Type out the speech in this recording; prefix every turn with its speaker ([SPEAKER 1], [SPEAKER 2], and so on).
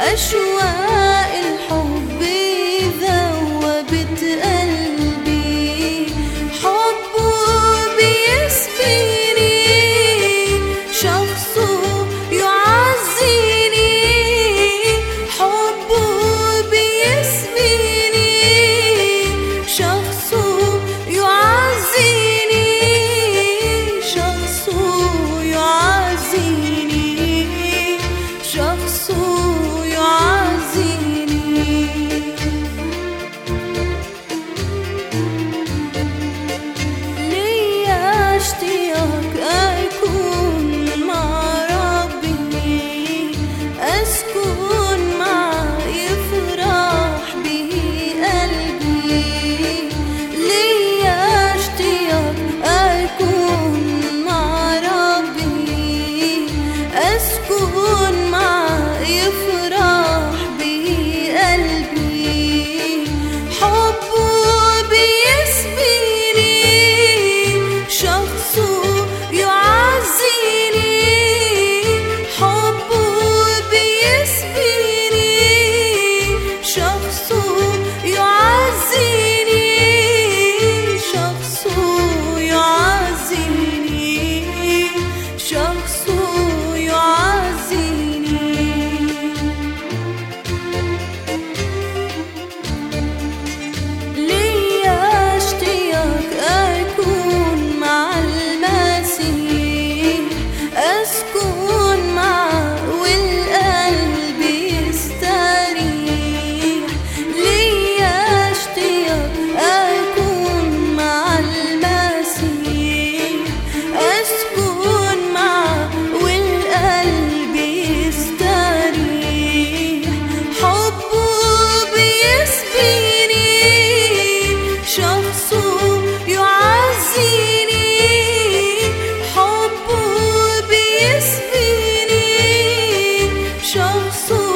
[SPEAKER 1] أشواق الحب ذوبت قلبي، حبه بيسبيني، شخصه يعزيني، حبه بيسبيني، شخصه يعزيني، شخصه يعزيني، شخصه اشتياق أكون مع ربي، أسكن معه يفرح به قلبي، ليا اشتياق أكون مع ربي، أسكن معه يفرح به قلبي، حبه بيسبيني، شخصه يعزيني، حبه بيسبيني، شخصه يعزيني، شخصه يعزيني، شخصه يعزيني. ليا اشتياق أكون مع المسيح، أسكن معه والقلب يستريح، ليا اشتياق أكون مع المسيح، أسكن معه والقلب يستريح، حبه بيسبيني، شخصه يعزيني، حبه بيسبيني، شخصه